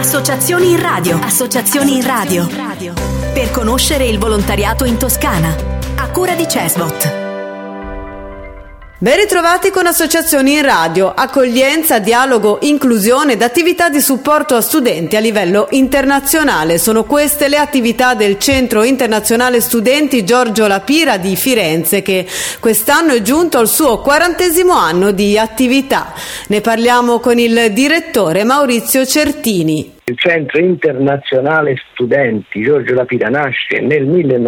Associazioni in radio. Associazioni in radio. Per conoscere il volontariato in Toscana. A cura di Cesbot. Ben ritrovati con Associazioni in radio, accoglienza, dialogo, inclusione ed attività di supporto a studenti a livello internazionale. Sono queste le attività del Centro Internazionale Studenti Giorgio La Pira di Firenze, che quest'anno è giunto al suo 40° anno di attività. Ne parliamo con il direttore Maurizio Certini. Il Centro Internazionale Studenti Giorgio La Pira nasce nel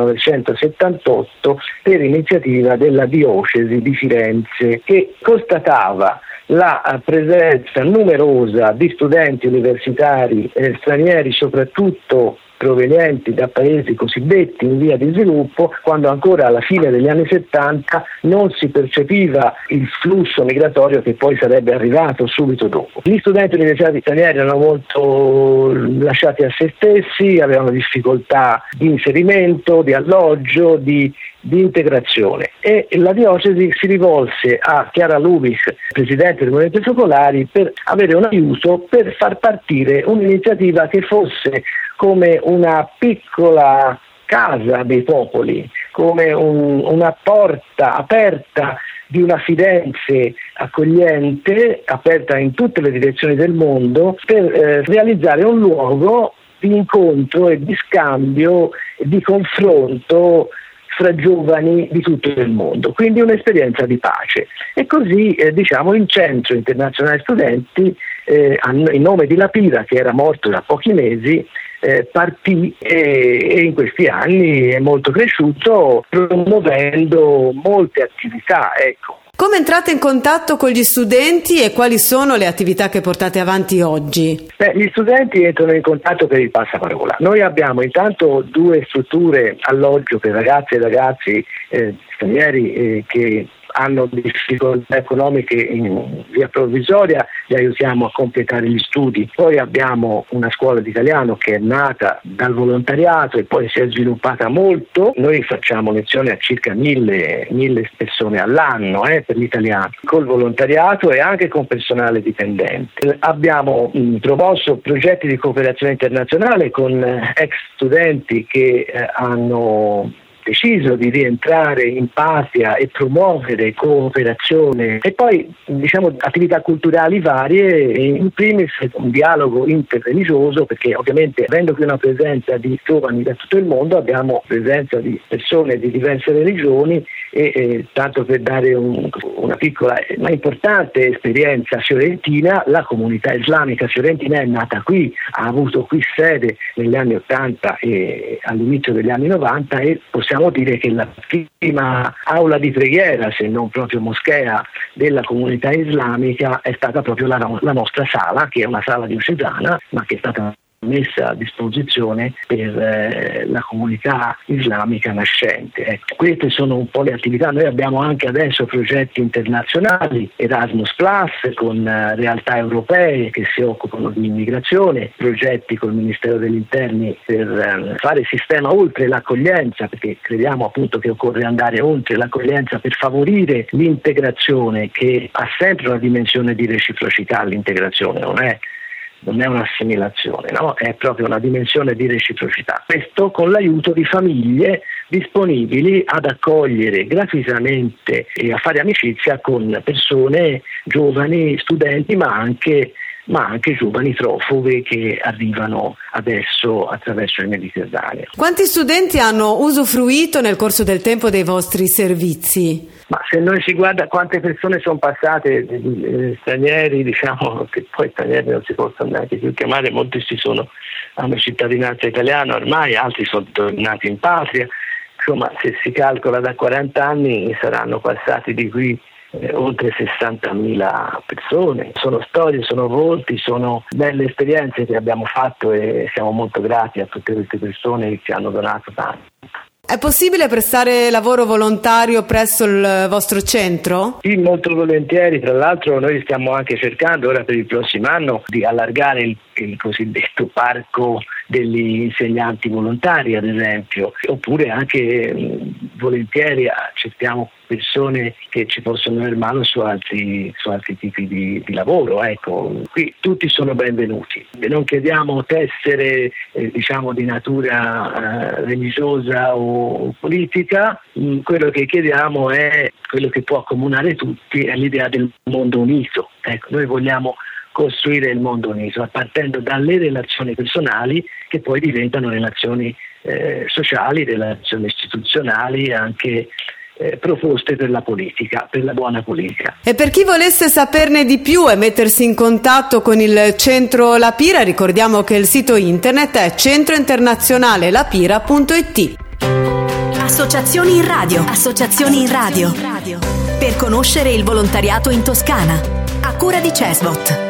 1978 per iniziativa della Diocesi di Firenze, che constatava la presenza numerosa di studenti universitari stranieri, soprattutto provenienti da paesi cosiddetti in via di sviluppo, quando ancora alla fine degli anni 70 non si percepiva il flusso migratorio che poi sarebbe arrivato subito dopo. Gli studenti universitari stranieri erano molto lasciati a se stessi, avevano difficoltà di inserimento, di alloggio, di integrazione, e la diocesi si rivolse a Chiara Lubis, presidente del Movimento Focolari, per avere un aiuto per far partire un'iniziativa che fosse come una piccola casa dei popoli, come una porta aperta di una Firenze accogliente, aperta in tutte le direzioni del mondo, per realizzare un luogo di incontro e di scambio e di confronto fra giovani di tutto il mondo, quindi un'esperienza di pace. E così il Centro Internazionale Studenti, in nome di La Pira, che era morto da pochi mesi, partì e in questi anni è molto cresciuto, promuovendo molte attività. Come entrate in contatto con gli studenti e quali sono le attività che portate avanti oggi? Gli studenti entrano in contatto per il passaparola. Noi abbiamo intanto 2 strutture alloggio per ragazze e ragazzi stranieri che hanno difficoltà economiche in via provvisoria, li aiutiamo a completare gli studi. Poi abbiamo una scuola di italiano che è nata dal volontariato e poi si è sviluppata molto. Noi facciamo lezioni a circa 1000 persone all'anno per l'italiano, col volontariato e anche con personale dipendente. Abbiamo promosso progetti di cooperazione internazionale con ex studenti che hanno deciso di rientrare in patria e promuovere cooperazione, e poi attività culturali varie, in primis un dialogo interreligioso, perché ovviamente avendo qui una presenza di giovani da tutto il mondo abbiamo presenza di persone di diverse religioni e tanto per dare una piccola ma importante esperienza fiorentina, la comunità islamica fiorentina è nata qui, ha avuto qui sede negli anni 80 e all'inizio degli anni 90, e possiamo dire che la prima aula di preghiera, se non proprio moschea, della comunità islamica è stata proprio la nostra sala, che è una sala diocesana, ma che è stata messa a disposizione per la comunità islamica nascente. Queste sono un po' le attività. Noi abbiamo anche adesso progetti internazionali, Erasmus Plus, con realtà europee che si occupano di immigrazione, progetti col Ministero degli Interni per fare sistema oltre l'accoglienza, perché crediamo appunto che occorre andare oltre l'accoglienza per favorire l'integrazione, che ha sempre una dimensione di reciprocità. L'integrazione non è un'assimilazione, no? È proprio una dimensione di reciprocità. Questo con l'aiuto di famiglie disponibili ad accogliere gratuitamente e a fare amicizia con persone giovani, studenti, ma anche giovani profughi che arrivano adesso attraverso il Mediterraneo. Quanti studenti hanno usufruito nel corso del tempo dei vostri servizi? Ma se noi si guarda quante persone sono passate, stranieri, che poi stranieri non si possono neanche più chiamare, molti hanno cittadinanza italiana ormai, altri sono tornati in patria. Insomma, se si calcola da 40 anni saranno passati di qui oltre 60.000 persone. Sono storie, sono volti, sono belle esperienze che abbiamo fatto e siamo molto grati a tutte queste persone che ci hanno donato tanto. È possibile prestare lavoro volontario presso il vostro centro? Sì, molto volentieri. Tra l'altro noi stiamo anche cercando ora per il prossimo anno di allargare il cosiddetto parco degli insegnanti volontari, ad esempio, oppure anche volentieri accettiamo persone che ci possono dare mano su altri tipi di lavoro. Ecco, qui tutti sono benvenuti. Non chiediamo tessere di natura religiosa o politica, quello che chiediamo è quello che può accomunare tutti, è l'idea del mondo unito. Ecco, noi vogliamo costruire il mondo unito partendo dalle relazioni personali che poi diventano relazioni sociali, relazioni istituzionali, anche proposte per la politica, per la buona politica. E per chi volesse saperne di più e mettersi in contatto con il Centro La Pira, ricordiamo che il sito internet è centrointernazionalelapira.it. Associazioni in radio. Associazioni in radio. Per conoscere il volontariato in Toscana. A cura di CESVOT.